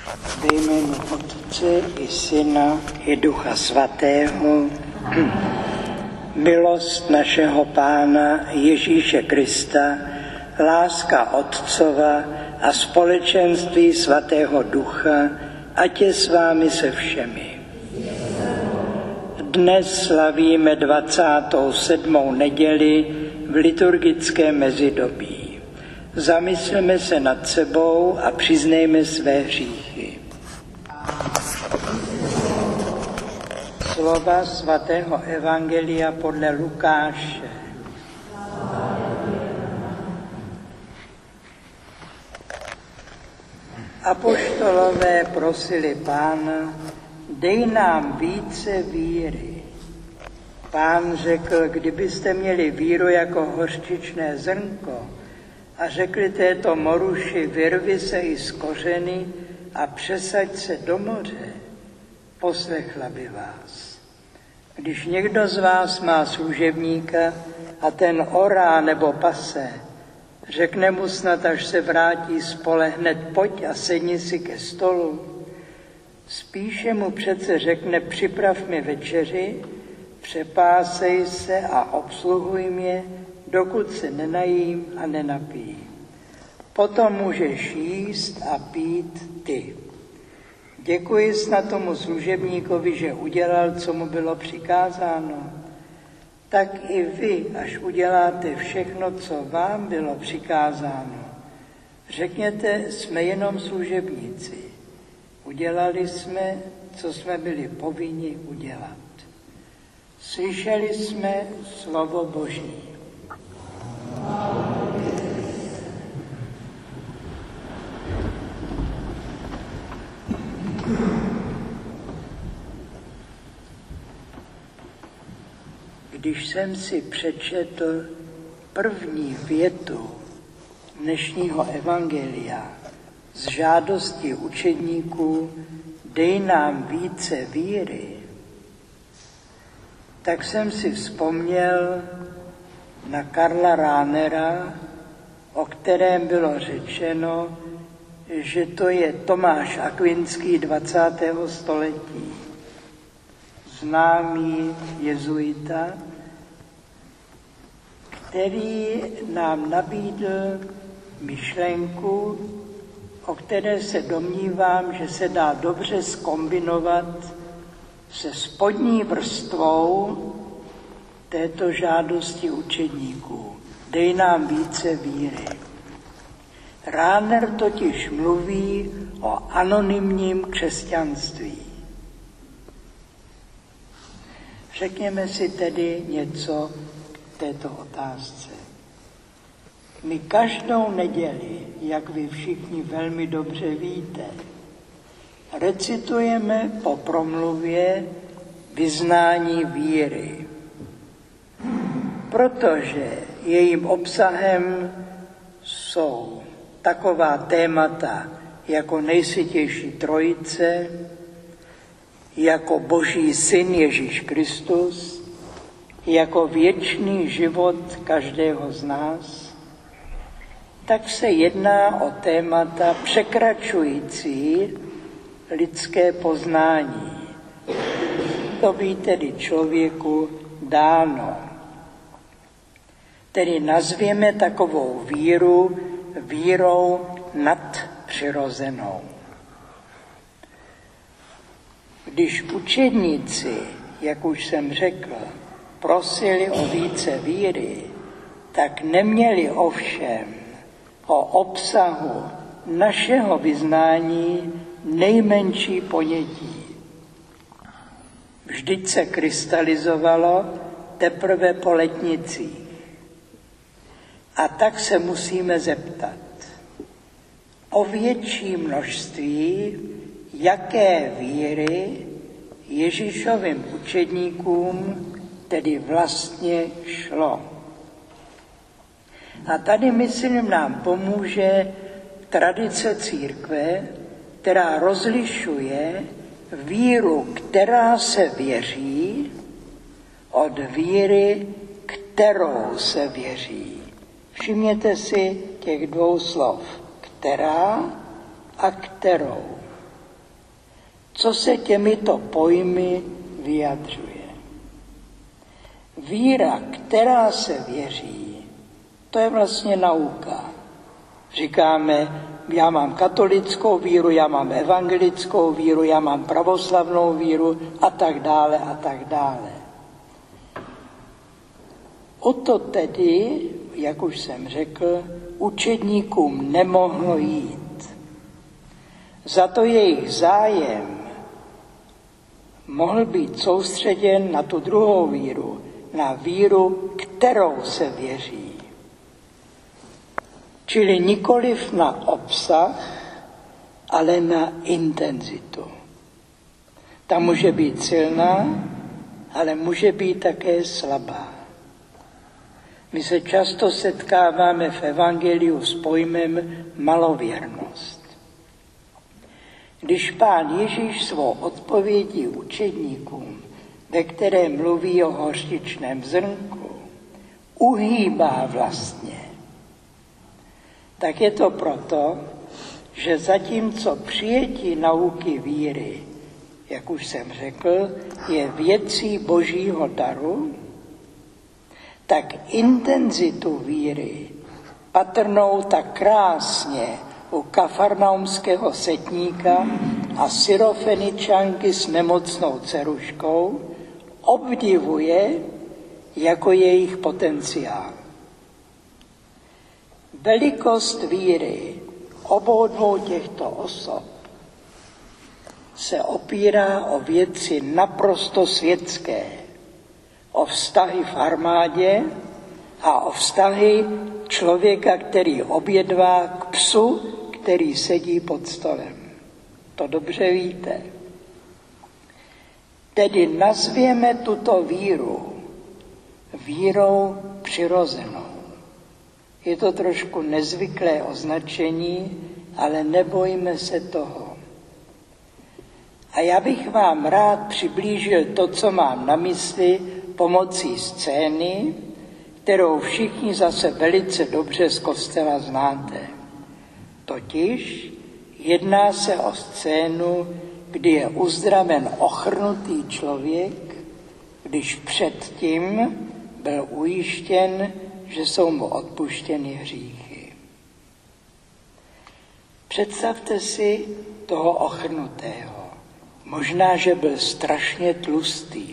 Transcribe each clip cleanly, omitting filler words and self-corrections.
Ve jménu Otce i Syna i Ducha Svatého. Milost našeho Pána Ježíše Krista, láska Otcova a společenství Svatého Ducha, ať je s vámi se všemi. Dnes slavíme 27. neděli v liturgickém mezidobí. Zamysleme se nad sebou a přiznejme své hříchy. Slova svatého evangelia podle Lukáše. Apoštolové prosili Pána, dej nám více víry. Pán řekl, kdybyste měli víru jako hořčičné zrnko a řekli této moruši, vyrvi se i z kořeny a přesaď se do moře, poslechla by vás. Když někdo z vás má služebníka a ten orá nebo pase, řekne mu snad, až se vrátí z pole, hned pojď a sedni si ke stolu. Spíše mu přece řekne, připrav mi večeři, přepásej se a obsluhuj mě, dokud se nenajím a nenapijím. Potom můžeš jíst a pít ty. Děkuji snad tomu služebníkovi, že udělal, co mu bylo přikázáno. Tak i vy, až uděláte všechno, co vám bylo přikázáno, řekněte, jsme jenom služebníci. Udělali jsme, co jsme byli povinni udělat. Slyšeli jsme slovo Boží. Když jsem si přečetl první větu dnešního evangelia z žádosti učedníků, dej nám více víry, tak jsem si vzpomněl na Karla Rahnera, o kterém bylo řečeno, že to je Tomáš Akvinský 20. století. Známý jezuita, který nám nabídl myšlenku, o které se domnívám, že se dá dobře zkombinovat se spodní vrstvou této žádosti učedníků. Dej nám více víry. Rahner totiž mluví o anonymním křesťanství. Řekněme si tedy něco k této otázce. My každou neděli, jak vy všichni velmi dobře víte, recitujeme po promluvě vyznání víry, protože jejím obsahem jsou taková témata jako nejsvětější trojice, jako Boží syn Ježíš Kristus, jako věčný život každého z nás, tak se jedná o témata překračující lidské poznání. To by tedy člověku dáno. Tedy nazvěme takovou víru vírou nadpřirozenou. Když učedníci, jak už jsem řekl, prosili o více víry, tak neměli ovšem o obsahu našeho vyznání nejmenší ponětí. Vždyť se krystalizovalo teprve po letnicích. A tak se musíme zeptat o větší množství, jaké víry Ježíšovým učedníkům tedy vlastně šlo. A tady, myslím, nám pomůže tradice církve, která rozlišuje víru, která se věří, od víry, kterou se věří. Všimněte si těch dvou slov, která a kterou. co se těmito pojmy vyjadřuje. Víra, která se věří, to je vlastně nauka. Říkáme, já mám katolickou víru, já mám evangelickou víru, já mám pravoslavnou víru a tak dále a tak dále. O to tedy, jak už jsem řekl, učedníkům nemohlo jít. Za to jejich zájem mohl být soustředěn na tu druhou víru, na víru, kterou se věří. Čili nikoliv na obsah, ale na intenzitu. Ta může být silná, ale může být také slabá. My se často setkáváme v evangeliu s pojmem malověrnost. Když Pán Ježíš svou odpovědí učedníkům, ve které mluví o hořčičném zrnku, uhýbá vlastně, tak je to proto, že zatímco přijetí nauky víry, jak už jsem řekl, je věcí Božího daru, tak intenzitu víry, patrnou tak krásně u kafarnaumského setníka a Syrofeničanky s nemocnou dceruškou, obdivuje jako jejich potenciál. Velikost víry obou dvou těchto osob se opírá o věci naprosto světské, o vztahy v armádě a o vztahy člověka, který obědvá, k psu, který sedí pod stolem. To dobře víte. Tedy nazvěme tuto víru vírou přirozenou. Je to trošku nezvyklé označení, ale nebojme se toho. A já bych vám rád přiblížil to, co mám na mysli, pomocí scény, kterou všichni zase velice dobře z kostela znáte. Totiž jedná se o scénu, kdy je uzdraven ochrnutý člověk, když předtím byl ujištěn, že jsou mu odpuštěny hříchy. Představte si toho ochrnutého. Možná, že byl strašně tlustý,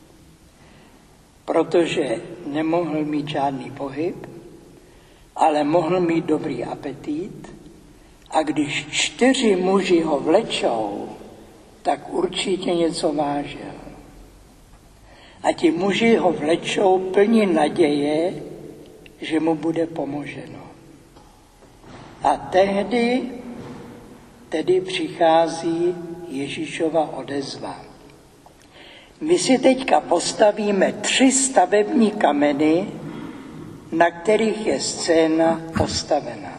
protože nemohl mít žádný pohyb, ale mohl mít dobrý apetit, a když 4 muži ho vlečou, tak určitě něco vážil. A ti muži ho vlečou plní naděje, že mu bude pomoženo. A tedy přichází Ježíšova odezva. My si teďka postavíme 3 stavební kameny, na kterých je scéna postavena.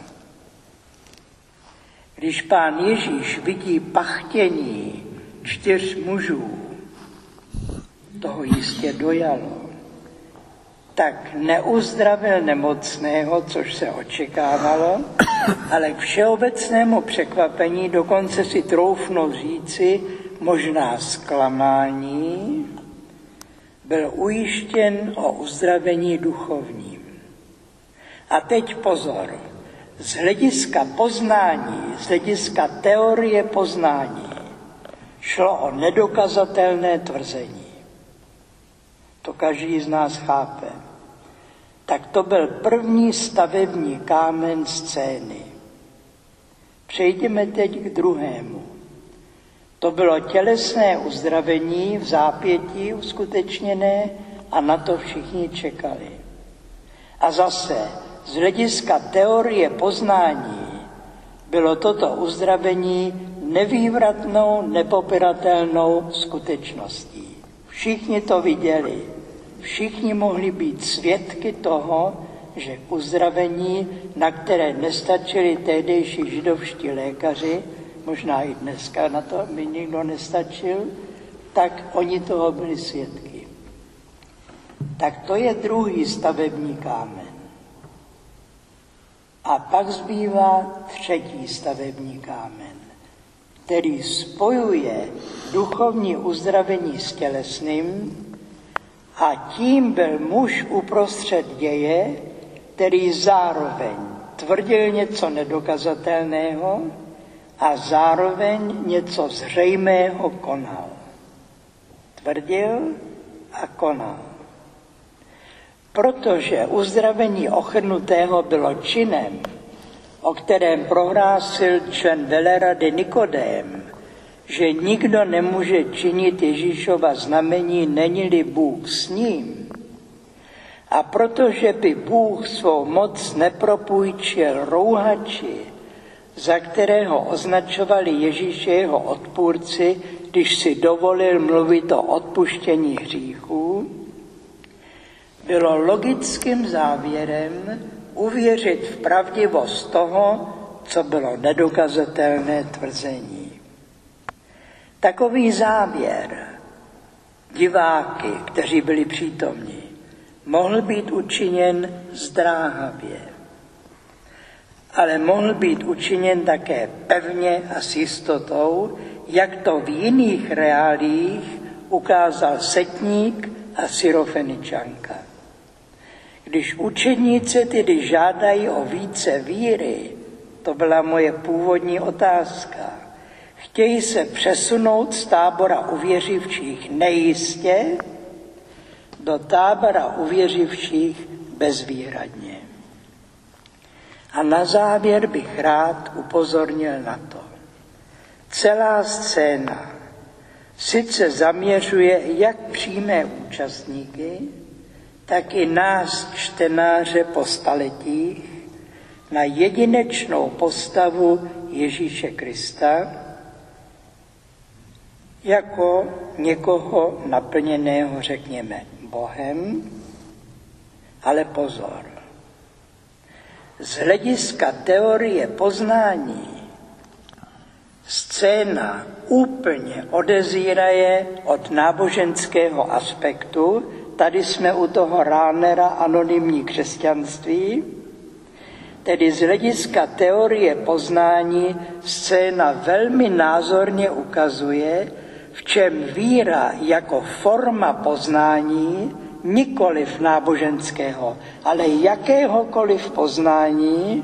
Když Pán Ježíš vidí pachtění 4 mužů, toho jistě dojalo, tak neuzdravil nemocného, což se očekávalo, ale k všeobecnému překvapení dokonce si troufnu říci, možná zklamání, byl ujištěn o uzdravení duchovním. A teď pozor, z hlediska poznání, z hlediska teorie poznání, šlo o nedokazatelné tvrzení. To každý z nás chápe. Tak to byl první stavební kámen scény. Přejdeme teď k druhému. To bylo tělesné uzdravení v zápětí uskutečněné a na to všichni čekali. A zase z hlediska teorie poznání bylo toto uzdravení nevývratnou, nepopiratelnou skutečností. Všichni to viděli. Všichni mohli být svědky toho, že uzdravení, na které nestačili tehdejší židovští lékaři, možná i dneska na to by nikdo nestačil, tak oni toho byli svědky. Tak to je druhý stavební kámen. A pak zbývá 3. stavební kámen. který spojuje duchovní uzdravení s tělesným, a tím byl muž uprostřed děje, který zároveň tvrdil něco nedokazatelného a zároveň něco zřejmého konal. Tvrdil a konal. Protože uzdravení ochrnutého bylo činem, o kterém prohlásil člen velerady Nikodém, že nikdo nemůže činit Ježíšova znamení, není-li Bůh s ním. A protože by Bůh svou moc nepropůjčil rouhači, za kterého označovali Ježíše jeho odpůrci, když si dovolil mluvit o odpuštění hříchů, bylo logickým závěrem uvěřit v pravdivost toho, co bylo nedokazatelné tvrzení. Takový závěr diváky, kteří byli přítomní, mohl být učiněn zdráhavě, ale mohl být učiněn také pevně a s jistotou, jak to v jiných reáliích ukázal setník a Syrofeničanka. Když učedníci tedy žádají o více víry, to byla moje původní otázka, chtějí se přesunout z tábora uvěřivších nejistě do tábora uvěřivších bezvýhradně. A na závěr bych rád upozornil na to. Celá scéna sice zaměřuje jak přímé účastníky, tak i nás, čtenáře po staletích, na jedinečnou postavu Ježíše Krista jako někoho naplněného, řekněme, Bohem, ale pozor. Z hlediska teorie poznání scéna úplně odezíraje od náboženského aspektu. Tady jsme u toho Rahnera anonymní křesťanství, tedy z hlediska teorie poznání scéna velmi názorně ukazuje, v čem víra jako forma poznání, nikoliv náboženského, ale jakéhokoliv poznání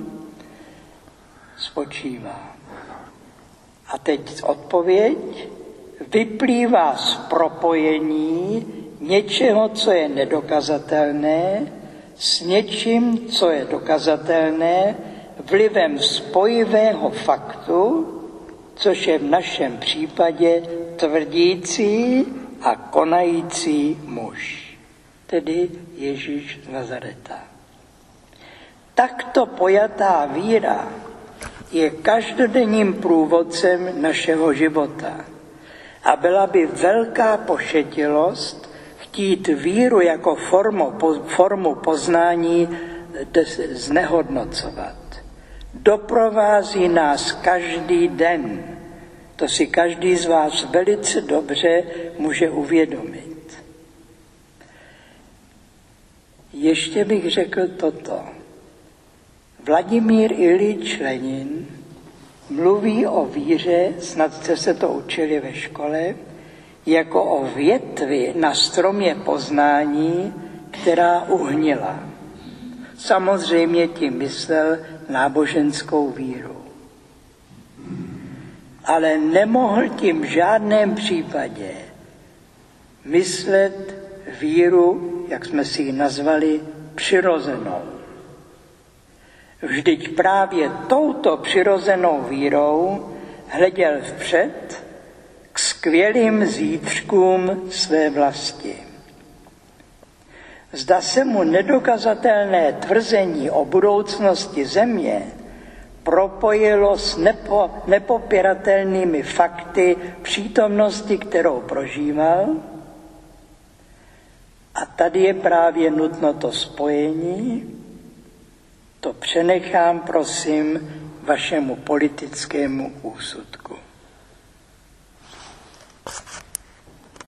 spočívá. A teď odpověď vyplývá z propojení něčeho, co je nedokazatelné, s něčím, co je dokazatelné, vlivem spojivého faktu, což je v našem případě tvrdící a konající muž, tedy Ježíš z Nazareta. Takto pojatá víra je každodenním průvodcem našeho života a byla by velká pošetilost chtít víru jako formu poznání znehodnocovat. Doprovází nás každý den. To si každý z vás velice dobře může uvědomit. Ještě bych řekl toto. Vladimír Iljič Lenin mluví o víře, snad jste se to učili ve škole, jako o větvi na stromě poznání, která uhnila. Samozřejmě tím myslel náboženskou víru. Ale nemohl tím v žádném případě myslet víru, jak jsme si ji nazvali, přirozenou. Vždyť právě touto přirozenou vírou hleděl vpřed k skvělým zítřkům své vlasti. Zda se mu nedokazatelné tvrzení o budoucnosti země propojilo s nepopiratelnými fakty přítomnosti, kterou prožíval. A tady je právě nutno to spojení. To přenechám, prosím, vašemu politickému úsudku.